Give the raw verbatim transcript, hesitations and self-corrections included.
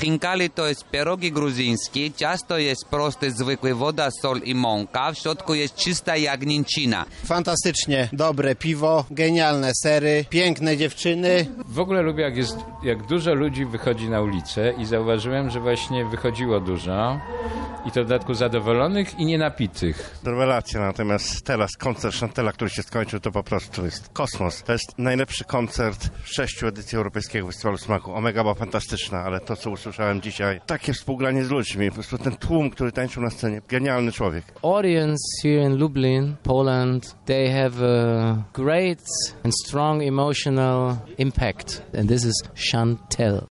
Chinkali to jest pierogi gruzińskie, ciasto jest proste, zwykłe, woda, sól i mąka, w środku jest czysta jagnięcina. Fantastycznie dobre piwo, genialne sery, piękne dziewczyny. W ogóle lubię, jak jest, jak dużo ludzi wychodzi na ulicę i zauważyłem, że właśnie wychodziło dużo i to w dodatku zadowolonych i nienapitych. Rewelacja, natomiast teraz koncert Chantela, który się skończył, to po prostu jest kosmos. To jest najlepszy koncert w sześciu edycji Europejskiego Festiwalu Smaku. Omega była fantastyczna, ale to, co usłyszałem dzisiaj, takie współgranie z ludźmi, po prostu ten tłum, który tańczył na scenie, genialny człowiek. Audience here in Lublin, Poland, they have a great and strong emotional impact, and this is Chantel.